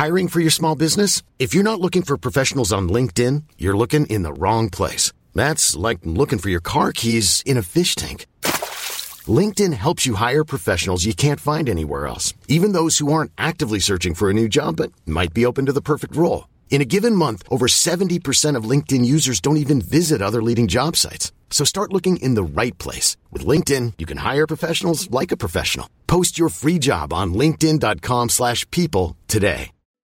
Hiring for your small business? If you're not looking for professionals on LinkedIn, you're looking in the wrong place. That's like looking for your car keys in a fish tank. LinkedIn helps you hire professionals you can't find anywhere else, even those who aren't actively searching for a new job but might be open to the perfect role. In a given month, over 70% of LinkedIn users don't even visit other leading job sites. So start looking in the right place. With LinkedIn, you can hire professionals like a professional. Post your free job on linkedin.com/people today.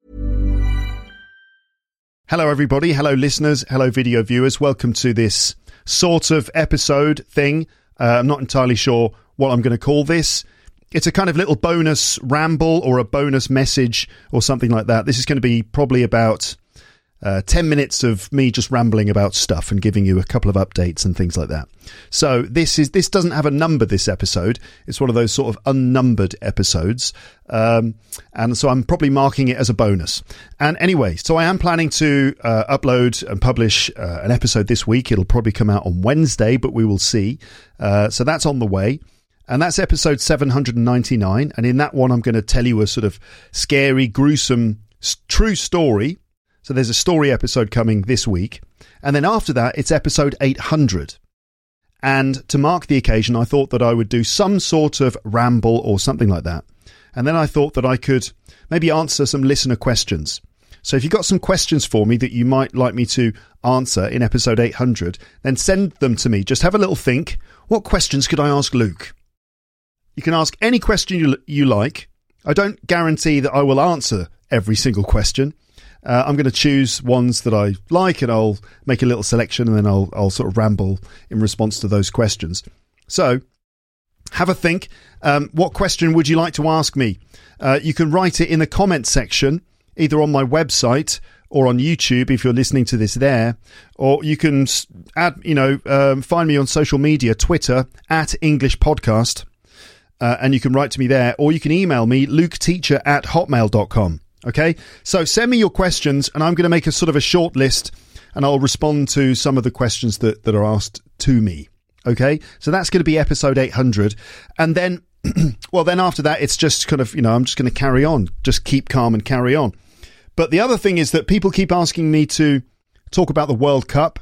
Hello, everybody. Hello, listeners. Hello, video viewers. Welcome to this sort of episode thing. I'm not entirely sure what I'm going to call this. It's a kind of little bonus ramble or a bonus message or something like that. This is going to be probably about 10 minutes of me just rambling about stuff and giving you a couple of updates and things like that. So this doesn't have a number, this episode. It's one of those sort of unnumbered episodes. And so I'm probably marking it as a bonus. And anyway, so I am planning to upload and publish an episode this week. It'll probably come out on Wednesday, but we will see. So that's on the way. And that's episode 799. And in that one, I'm going to tell you a sort of scary, gruesome, true story. So there's a story episode coming this week. And then after that, it's episode 800. And to mark the occasion, I thought that I would do some sort of ramble or something like that. And then I thought that I could maybe answer some listener questions. So if you've got some questions for me that you might like me to answer in episode 800, then send them to me. Just have a little think. What questions could I ask Luke? You can ask any question you like. I don't guarantee that I will answer every single question. I'm going to choose ones that I like and I'll make a little selection and then I'll sort of ramble in response to those questions. So have a think. What question would you like to ask me? You can write it in the comment section, either on my website or on YouTube if you're listening to this there, or you can find me on social media, Twitter @EnglishPodcast. And you can write to me there, or you can email me, luketeacher@hotmail.com. Okay, so send me your questions and I'm going to make a sort of a short list and I'll respond to some of the questions that are asked to me. Okay, so that's going to be episode 800. And then, then after that, it's just kind of, I'm just going to carry on, just keep calm and carry on. But the other thing is that people keep asking me to talk about the World Cup.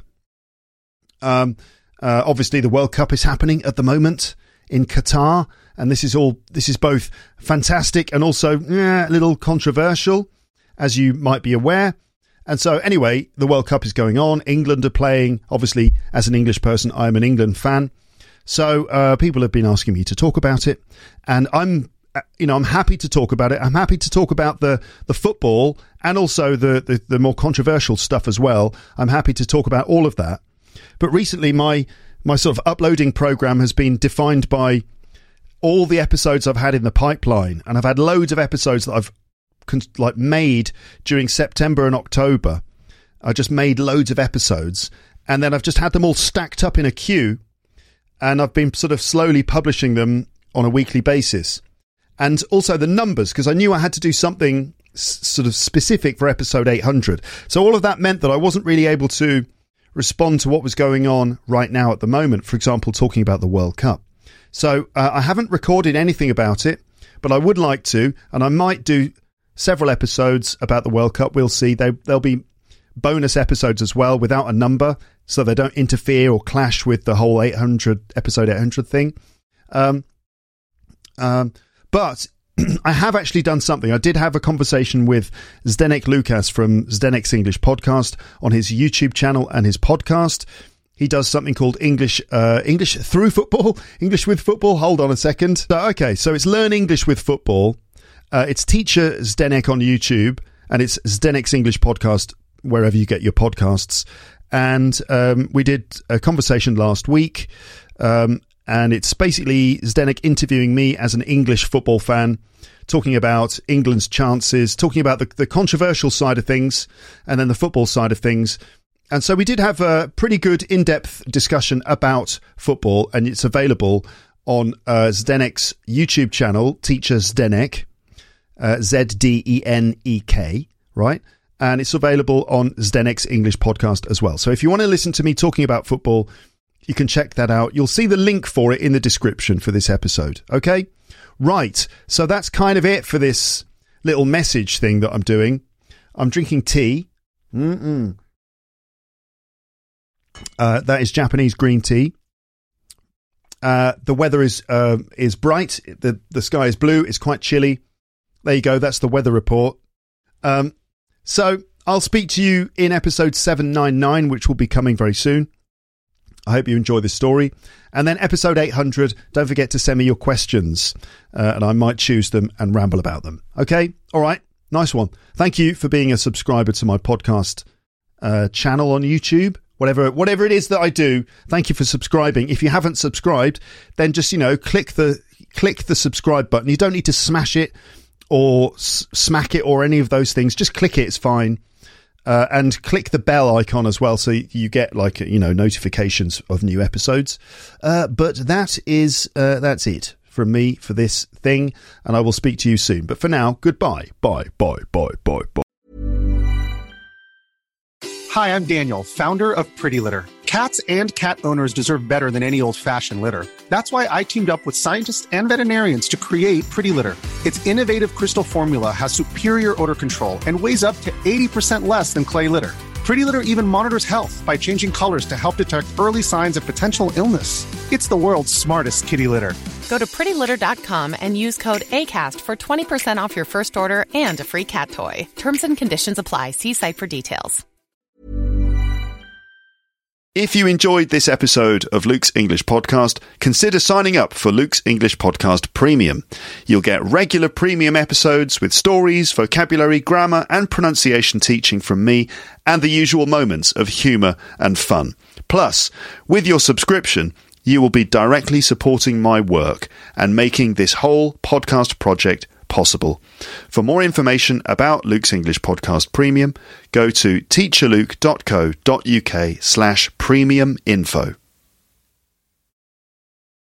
Obviously, the World Cup is happening at the moment in Qatar. And this is both fantastic and also a little controversial, as you might be aware. And so anyway, the World Cup is going on. England are playing. Obviously, as an English person, I'm an England fan. So people have been asking me to talk about it. And I'm happy to talk about it. I'm happy to talk about the football and also the more controversial stuff as well. I'm happy to talk about all of that. But recently, my sort of uploading program has been defined by all the episodes I've had in the pipeline, and I've had loads of episodes that I've made during September and October. I just made loads of episodes, and then I've just had them all stacked up in a queue, and I've been sort of slowly publishing them on a weekly basis. And also the numbers, because I knew I had to do something sort of specific for episode 800. So all of that meant that I wasn't really able to respond to what was going on right now at the moment, for example, talking about the World Cup. So I haven't recorded anything about it, but I would like to, and I might do several episodes about the World Cup. We'll see. There'll be bonus episodes as well without a number, so they don't interfere or clash with the whole episode 800 thing. But I have actually done something. I did have a conversation with Zdenek Lukas from Zdenek's English Podcast on his YouTube channel and his podcast. He does something called English through football, English with football. Hold on a second. So it's Learn English with Football. It's Teacher Zdenek on YouTube, and it's Zdenek's English Podcast wherever you get your podcasts. And we did a conversation last week, and it's basically Zdenek interviewing me as an English football fan, talking about England's chances, talking about the controversial side of things, and then the football side of things. And so we did have a pretty good in-depth discussion about football, and it's available on Zdenek's YouTube channel, Teacher Zdenek, Zdenek, right? And it's available on Zdenek's English Podcast as well. So if you want to listen to me talking about football, you can check that out. You'll see the link for it in the description for this episode. Okay? Right. So that's kind of it for this little message thing that I'm doing. I'm drinking tea. That is Japanese green tea. The weather is bright. The sky is blue. It's quite chilly. There you go. That's the weather report. So I'll speak to you in episode 799, which will be coming very soon. I hope you enjoy this story. And then episode 800, don't forget to send me your questions, and I might choose them and ramble about them. Okay? All right. Nice one. Thank you for being a subscriber to my podcast channel on YouTube. Whatever it is that I do, thank you for subscribing. If you haven't subscribed, then just, click the subscribe button. You don't need to smash it or smack it or any of those things. Just click it. It's fine. And click the bell icon as well, so you get notifications of new episodes. But that's it from me for this thing, and I will speak to you soon. But for now, goodbye. Bye. Hi, I'm Daniel, founder of Pretty Litter. Cats and cat owners deserve better than any old-fashioned litter. That's why I teamed up with scientists and veterinarians to create Pretty Litter. Its innovative crystal formula has superior odor control and weighs up to 80% less than clay litter. Pretty Litter even monitors health by changing colors to help detect early signs of potential illness. It's the world's smartest kitty litter. Go to prettylitter.com and use code ACAST for 20% off your first order and a free cat toy. Terms and conditions apply. See site for details. If you enjoyed this episode of Luke's English Podcast, consider signing up for Luke's English Podcast Premium. You'll get regular premium episodes with stories, vocabulary, grammar, and pronunciation teaching from me, and the usual moments of humour and fun. Plus, with your subscription, you will be directly supporting my work and making this whole podcast project possible. For more information about Luke's English Podcast Premium, go to teacherluke.co.uk/premium info.